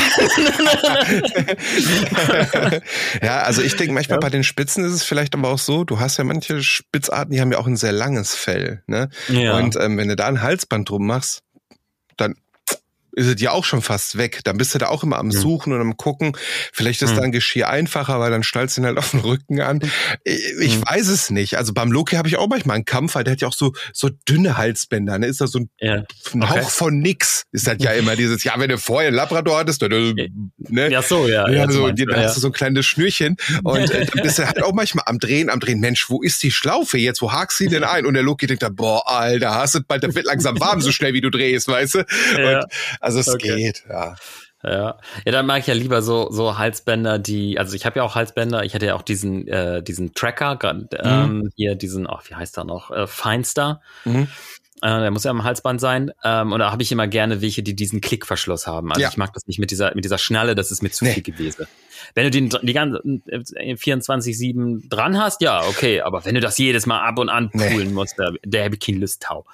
Ja, also ich denke manchmal bei den Spitzen ist es vielleicht aber auch so, du hast ja manche Spitzarten, die haben ja auch ein sehr langes Fell, ne? Ja. Und wenn du da ein Halsband drum machst, dann ist es ja auch schon fast weg. Dann bist du da auch immer am Suchen und am Gucken. Vielleicht ist dann Geschirr einfacher, weil dann schnallst du ihn halt auf den Rücken an. Ich weiß es nicht. Also beim Loki habe ich auch manchmal einen Kampf, weil der hat ja auch so dünne Halsbänder. Ne? Ist da so ein Hauch von nix. Ist halt ja immer dieses, wenn du vorher einen Labrador hattest, ne? Ja, so, ja. So, dann hast du so ein kleines Schnürchen und dann bist du halt auch manchmal am Drehen. Mensch, wo ist die Schlaufe jetzt? Wo hakst du denn ein? Und der Loki denkt da, boah, Alter, hast du bald, der wird langsam warm, so schnell wie du drehst, weißt du? Ja. Und, also es geht, ja. Ja, dann mag ich ja lieber so Halsbänder, also ich habe ja auch Halsbänder, ich hatte ja auch diesen Tracker, hier diesen, wie heißt der noch, Feinster. Der muss ja am Halsband sein. Und da habe ich immer gerne welche, die diesen Klickverschluss haben. Also ich mag das nicht mit dieser Schnalle, das ist mir zu viel gewesen. Wenn du die ganzen 24/7 dran hast, ja, okay, aber wenn du das jedes Mal ab und an pulen musst, der habe ich keinen Lust-Tau.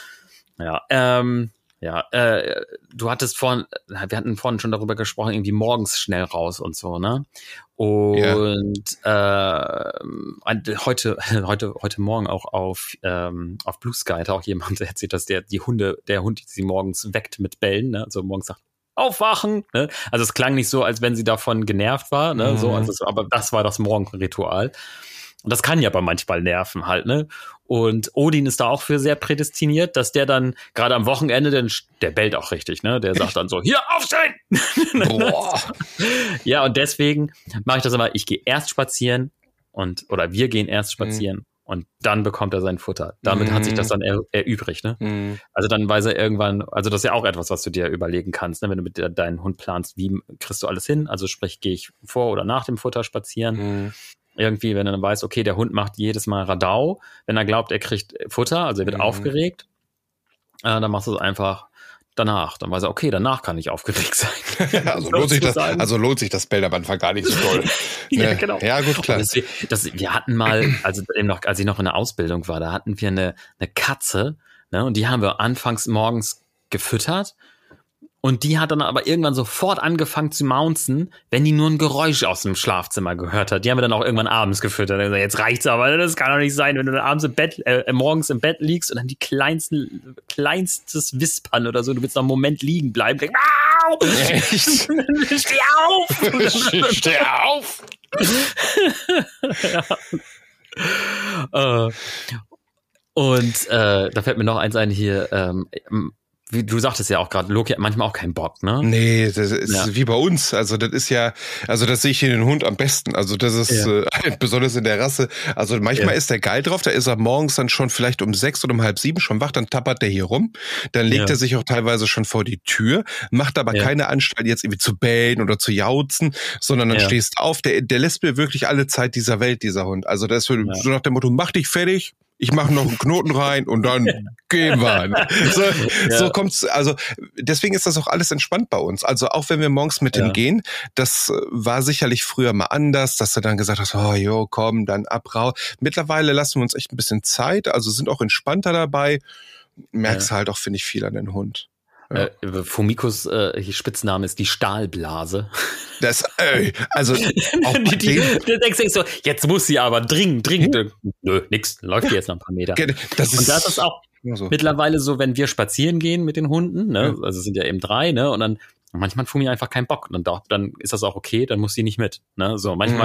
Ja, du hattest wir hatten vorhin schon darüber gesprochen, irgendwie morgens schnell raus und so, ne? Und heute Morgen auch auf Blue Sky hat auch jemand erzählt, dass der Hund, die sie morgens weckt mit Bellen, ne? Also morgens sagt, aufwachen, ne? Also es klang nicht so, als wenn sie davon genervt war, ne? So, aber das war das Morgenritual. Und das kann ja aber manchmal nerven halt, ne? Und Odin ist da auch für sehr prädestiniert, dass der dann gerade am Wochenende, der bellt auch richtig, ne? Der sagt dann so, hier, aufstehen! Boah. Ja, und deswegen mache ich das immer, ich gehe erst spazieren oder wir gehen erst spazieren und dann bekommt er sein Futter. Damit hat sich das dann erübrigt, ne? Also dann weiß er irgendwann, also das ist ja auch etwas, was du dir überlegen kannst, ne? Wenn du mit deinem Hund planst, wie kriegst du alles hin? Also sprich, gehe ich vor oder nach dem Futter spazieren? Irgendwie, wenn er dann weiß, okay, der Hund macht jedes Mal Radau, wenn er glaubt, er kriegt Futter, also er wird aufgeregt, dann machst du es einfach danach. Dann weiß er, okay, danach kann ich aufgeregt sein. Also lohnt sich das Bälleband gar nicht so toll. Ja, genau. Ja, gut, klar. Wir hatten mal, als ich noch in der Ausbildung war, da hatten wir eine Katze, ne, und die haben wir anfangs morgens gefüttert. Und die hat dann aber irgendwann sofort angefangen zu maunzen, wenn die nur ein Geräusch aus dem Schlafzimmer gehört hat. Die haben wir dann auch irgendwann abends gefüttert. Gesagt, jetzt reicht's aber, das kann doch nicht sein, wenn du dann abends morgens im Bett liegst und dann die kleinstes Wispern oder so, du willst noch einen Moment liegen bleiben. Denk, steh auf! Steh auf! Und da fällt mir noch eins ein hier, wie du sagtest ja auch gerade, Loki hat manchmal auch keinen Bock, ne? Nee, das ist wie bei uns. Also das ist ja, also das sehe ich hier den Hund am besten. Also das ist besonders in der Rasse. Also manchmal ist der geil drauf, da ist er morgens dann schon vielleicht um 6 oder um 6:30 schon wach, dann tappert der hier rum. Dann legt er sich auch teilweise schon vor die Tür, macht aber keine Anstalt jetzt irgendwie zu bellen oder zu jauzen, sondern dann stehst auf. Der lässt mir wirklich alle Zeit dieser Welt, dieser Hund. Also das ist so nach dem Motto, mach dich fertig. Ich mache noch einen Knoten rein und dann gehen wir. So kommt's. Also deswegen ist das auch alles entspannt bei uns. Also auch wenn wir morgens mit ihm gehen, das war sicherlich früher mal anders, dass du dann gesagt hast, oh jo, komm, dann ab raus. Mittlerweile lassen wir uns echt ein bisschen Zeit, also sind auch entspannter dabei. Merkst halt auch, finde ich, viel an den Hund. Ja. Fumikos Spitzname ist die Stahlblase. Das, also auch du denkst so, jetzt muss sie aber dringend. Nö, nix, läuft die jetzt noch ein paar Meter. Das ist auch mittlerweile so, wenn wir spazieren gehen mit den Hunden, ne, also es sind ja eben 3, ne, und dann manchmal hat Fumi einfach keinen Bock. Dann ist das auch okay, dann muss sie nicht mit. Ne? So, manchmal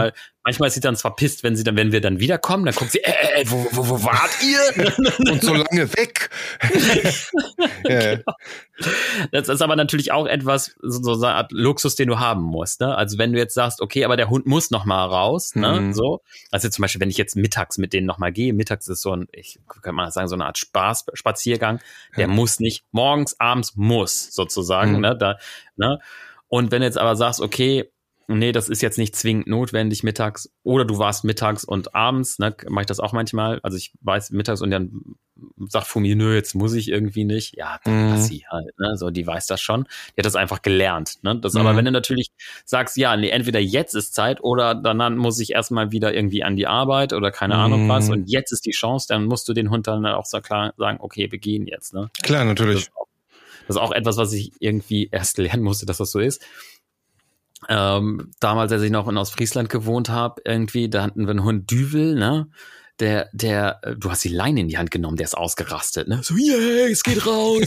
manchmal ist sie dann zwar pisst, wenn wir dann wiederkommen, dann guckt sie, wo wart ihr? Und so lange weg. Genau. Das ist aber natürlich auch etwas, so eine Art Luxus, den du haben musst, ne? Also wenn du jetzt sagst, okay, aber der Hund muss noch mal raus, ne? So. Also zum Beispiel, wenn ich jetzt mittags mit denen noch mal gehe, mittags ist so kann man sagen, so eine Art Spaziergang, der muss nicht, morgens, abends muss, sozusagen, ne? Und wenn du jetzt aber sagst, okay, nee, das ist jetzt nicht zwingend notwendig mittags, oder du warst mittags und abends, ne, mache ich das auch manchmal, also ich weiß mittags und dann sagt Fumi, nö, jetzt muss ich irgendwie nicht, ja, dann lass sie halt, ne, so, die weiß das schon, die hat das einfach gelernt, ne, das aber wenn du natürlich sagst, ja, nee, entweder jetzt ist Zeit oder dann muss ich erstmal wieder irgendwie an die Arbeit oder keine Ahnung was und jetzt ist die Chance, dann musst du den Hund dann auch so klar sagen, okay, wir gehen jetzt, ne. Klar, natürlich. Das ist auch etwas, was ich irgendwie erst lernen musste, dass das so ist. Damals, als ich noch in Ostfriesland gewohnt habe, irgendwie, da hatten wir einen Hund Düvel, ne? Du hast die Leine in die Hand genommen, der ist ausgerastet, ne? So, yeah, es geht raus.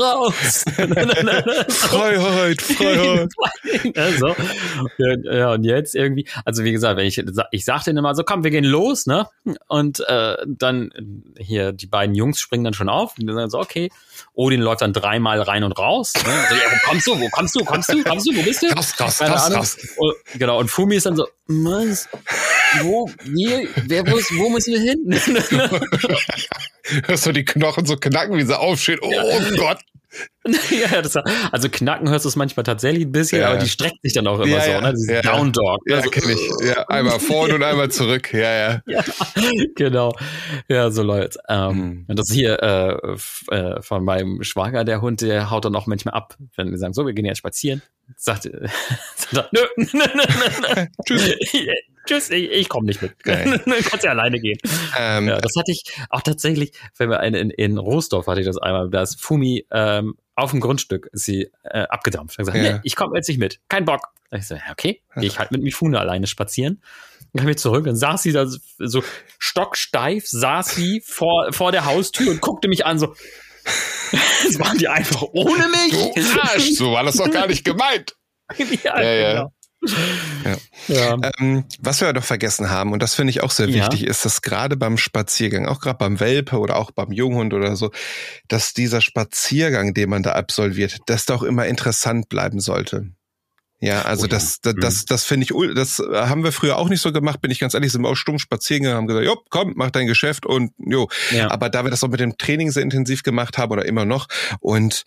Freiheit. So. Ja, und jetzt irgendwie, also wie gesagt, ich sag denen immer so, komm, wir gehen los, ne? Und dann hier, die beiden Jungs springen dann schon auf und dann so, okay. Odin läuft dann 3-mal rein und raus. Ne? So, ja, wo kommst du? Wo bist du? Raus. Genau, und Fumi ist dann so, was? Wo müssen wir hin? Hörst du die Knochen so knacken, wie sie aufstehen? Oh Gott. Ja, also knacken hörst du es manchmal tatsächlich ein bisschen, aber die streckt sich dann auch immer so, ne? Dieses Down Dog. Ja, also, kenn ich. Ja, einmal vorne und einmal zurück. Ja, genau. Ja, so Leute. Und das hier von meinem Schwager, der Hund, der haut dann auch manchmal ab, wenn wir sagen, so, wir gehen jetzt spazieren. Sagt er, nö. Tschüss, ich komme nicht mit. Kannst ja alleine gehen. Ja, das hatte ich auch tatsächlich, wenn wir in Roosdorf hatte ich das einmal, da ist Fumi auf dem Grundstück ist sie abgedampft. Ich gesagt, nee, ich komme jetzt nicht mit. Kein Bock. Ich so, okay, gehe ich halt mit Mifune alleine spazieren. Dann kam ich zurück und saß sie da so stocksteif, saß sie vor der Haustür und guckte mich an so, das waren die einfach ohne mich. Du Arsch, so war das doch gar nicht gemeint. Genau. Ja. Was wir doch vergessen haben, und das finde ich auch sehr wichtig, ist, dass gerade beim Spaziergang, auch gerade beim Welpe oder auch beim Junghund oder so, dass dieser Spaziergang, den man da absolviert, dass der auch immer interessant bleiben sollte. Ja, also das finde ich, das haben wir früher auch nicht so gemacht, bin ich ganz ehrlich, sind wir auch stumm spazieren gegangen, haben gesagt, jo, komm, mach dein Geschäft und jo. Ja. Aber da wir das auch mit dem Training sehr intensiv gemacht haben oder immer noch und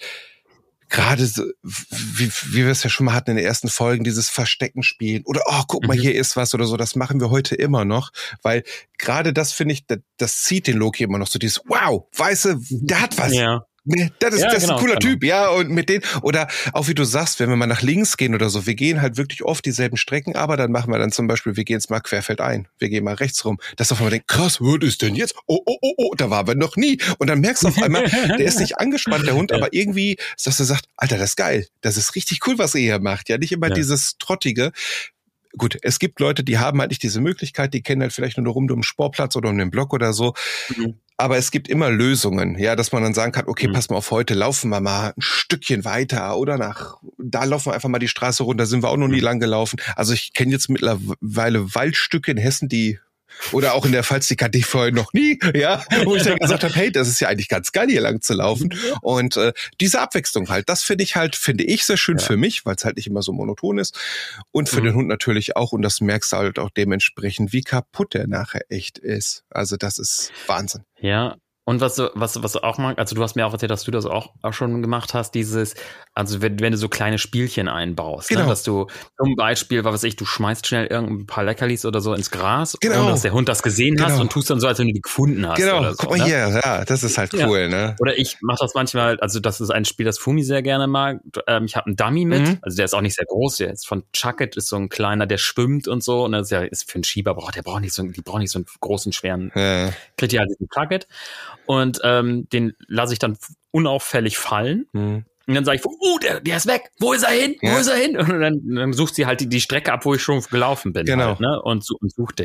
gerade so, wie wir es ja schon mal hatten in den ersten Folgen, dieses Verstecken spielen oder guck mal, hier ist was oder so, das machen wir heute immer noch, weil gerade das finde ich, das zieht den Loki immer noch so dieses, wow, weiße, der hat was. Ja. Das ist ein cooler Typ, ja, und mit denen, oder auch wie du sagst, wenn wir mal nach links gehen oder so, wir gehen halt wirklich oft dieselben Strecken, aber dann machen wir dann zum Beispiel, wir gehen jetzt mal querfeldein, wir gehen mal rechts rum, dass du auf einmal denkst, krass, was ist denn jetzt? Oh, da waren wir noch nie. Und dann merkst du auf einmal, der ist nicht angespannt, der Hund, aber irgendwie, dass du sagst, Alter, das ist geil, das ist richtig cool, was ihr hier macht, ja, nicht immer dieses Trottige. Gut, es gibt Leute, die haben halt nicht diese Möglichkeit, die kennen halt vielleicht nur rum um den Sportplatz oder um den Block oder so. Aber es gibt immer Lösungen, ja, dass man dann sagen kann, okay, pass mal auf, heute laufen wir mal ein Stückchen weiter oder da laufen wir einfach mal die Straße runter, sind wir auch noch nie lang gelaufen. Also ich kenne jetzt mittlerweile Waldstücke in Hessen, oder auch in der Pfalz, die kannte ich vorher noch nie, ja, wo ich dann gesagt habe, hey, das ist ja eigentlich ganz geil, hier lang zu laufen. Und diese Abwechslung halt, das finde ich sehr schön für mich, weil es halt nicht immer so monoton ist. Und für den Hund natürlich auch. Und das merkst du halt auch dementsprechend, wie kaputt der nachher echt ist. Also das ist Wahnsinn. Ja. Und was du auch magst, also du hast mir auch erzählt, dass du das auch schon gemacht hast, also wenn du so kleine Spielchen einbaust, ne, dass du zum Beispiel, was weiß ich, du schmeißt schnell ein paar Leckerlis oder so ins Gras, ohne dass der Hund das gesehen hast und tust dann so, als wenn du die gefunden hast. Genau, oder so, guck mal hier, ja, das ist halt cool, ne? Oder ich mache das manchmal, also das ist ein Spiel, das Fumi sehr gerne mag. Ich habe einen Dummy mit, also der ist auch nicht sehr groß, der ist von Chucket, ist so ein kleiner, der schwimmt und so, und das ist für einen Schieber, die braucht nicht so einen großen, schweren, kriegt die halt diesen Chucket. Und den lasse ich dann unauffällig fallen. Und dann sage ich, der ist weg. Wo ist er hin? Und dann sucht sie halt die Strecke ab, wo ich schon gelaufen bin. Genau. Halt, ne? Und sucht den.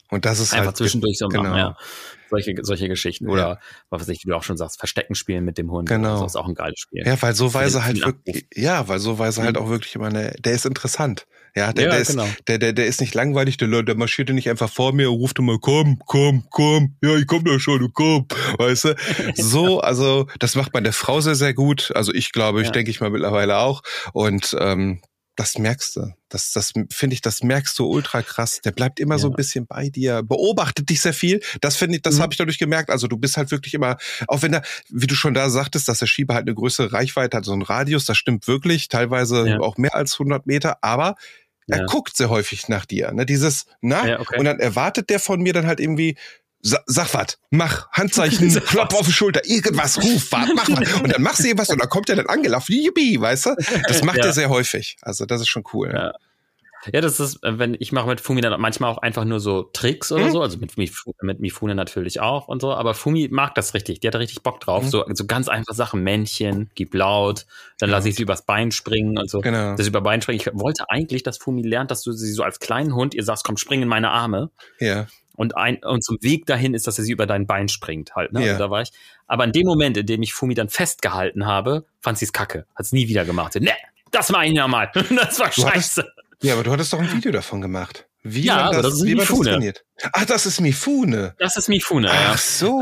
Und das ist einfach halt zwischendurch so genau. machen, ja. Solche Geschichten. Oder, was weiß ich, wie du auch schon sagst, Verstecken spielen mit dem Hund. Genau. Das ist auch ein geiles Spiel. Ja, weil so weise halt wirklich, halt auch wirklich immer der ist interessant. Ja, der ist nicht langweilig, der marschierte nicht einfach vor mir und ruft immer, komm, ja, ich komm da schon, komm, weißt du? So, also, das macht meine Frau sehr, sehr gut. Also denke ich mal mittlerweile auch. Und, das merkst du. Das finde ich, das merkst du ultra krass. Der bleibt immer so ein bisschen bei dir, beobachtet dich sehr viel. Das finde ich, das habe ich dadurch gemerkt. Also du bist halt wirklich immer, auch wenn wie du schon da sagtest, dass der Schieber halt eine größere Reichweite hat, so ein Radius, das stimmt wirklich, teilweise auch mehr als 100 Meter, aber er guckt sehr häufig nach dir. Ne? Und dann erwartet der von mir dann halt irgendwie, sag was, mach Handzeichen, Klopf auf die Schulter, irgendwas, ruf, mach was. Und dann machst du irgendwas und dann kommt er dann angelaufen, yippie, weißt du? Das macht er sehr häufig. Also das ist schon cool. Ja, das ist, ich mache mit Fumi dann manchmal auch einfach nur so Tricks oder so, also mit Mifune natürlich auch und so, aber Fumi mag das richtig, die hat da richtig Bock drauf, so ganz einfache Sachen, Männchen, gib laut, dann lasse ich sie übers Bein springen und so. Genau. Das über Bein springen, ich wollte eigentlich, dass Fumi lernt, dass du sie so als kleinen Hund, ihr sagst, komm, spring in meine Arme. Ja. Und zum Weg dahin ist, dass er sie über dein Bein springt halt, ne? Ja. Also da war ich. Aber in dem Moment, in dem ich Fumi dann festgehalten habe, fand sie es kacke. Hat es nie wieder gemacht. Ne, das war ja mal. Das war scheiße. Aber du hattest doch ein Video davon gemacht. Wie das ist Mifune. Ach, das ist Mifune. Das ist Mifune, ja. Ach so.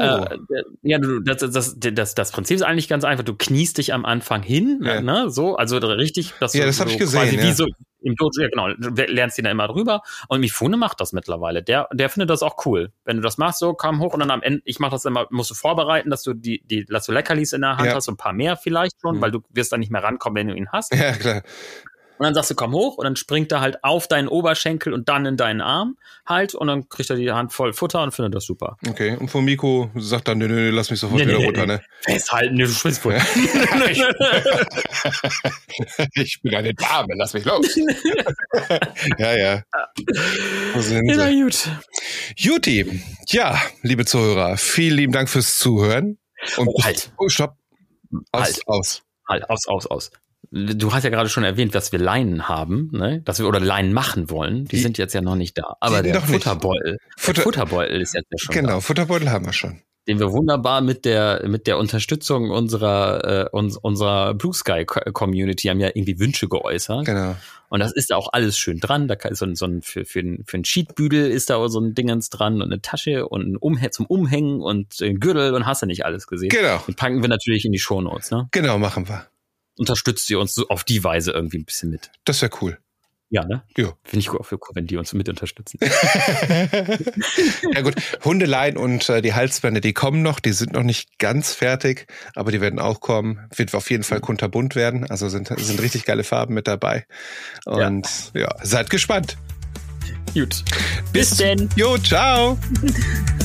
Das Prinzip ist eigentlich ganz einfach. Du kniest dich am Anfang hin, ne, so, also richtig, dass das habe ich gesehen, wie so im Dojo, genau, du lernst ihn da immer drüber. Und Mifune macht das mittlerweile. Der findet das auch cool. Wenn du das machst, so, komm hoch und dann am Ende, ich mache das immer, musst du vorbereiten, dass du dass du Leckerlis in der Hand hast, ein paar mehr vielleicht schon, weil du wirst dann nicht mehr rankommen, wenn du ihn hast. Ja, klar. Und dann sagst du, komm hoch, und dann springt er halt auf deinen Oberschenkel und dann in deinen Arm halt, und dann kriegt er die Hand voll Futter und findet das super. Okay, und von Miko sagt dann, nö, lass mich sofort wieder runter, ne? Festhalten, du schwitzt voll. Ich bin eine Dame, lass mich los. Ja. Wo sind sie? Ja, gut. Juti, ja, liebe Zuhörer, vielen lieben Dank fürs Zuhören. Und stopp. Aus. Du hast ja gerade schon erwähnt, dass wir Leinen haben, ne? Oder Leinen machen wollen. Die sind jetzt ja noch nicht da. Aber der Futterbeutel. Futterbeutel ist jetzt ja schon da. Genau, Futterbeutel haben wir schon. Den wir wunderbar mit der Unterstützung unserer Blue Sky Community haben ja irgendwie Wünsche geäußert. Genau. Und das ist auch alles schön dran. Da ist so ein für ein Cheatbüdel ist da so ein Dingens dran und eine Tasche und ein zum Umhängen und ein Gürtel, und hast du nicht alles gesehen. Genau. Den packen wir natürlich in die Shownotes, ne? Genau, machen wir. Unterstützt ihr uns so auf die Weise irgendwie ein bisschen mit. Das wäre cool. Ja, ne? Ja. Finde ich auch cool, wenn die uns mit unterstützen. Ja gut, Hundeleien und die Halsbänder, die kommen noch, die sind noch nicht ganz fertig, aber die werden auch kommen. Wird auf jeden Fall kunterbunt werden, also sind richtig geile Farben mit dabei. Und ja seid gespannt. Gut. Bis denn. Jo, ciao.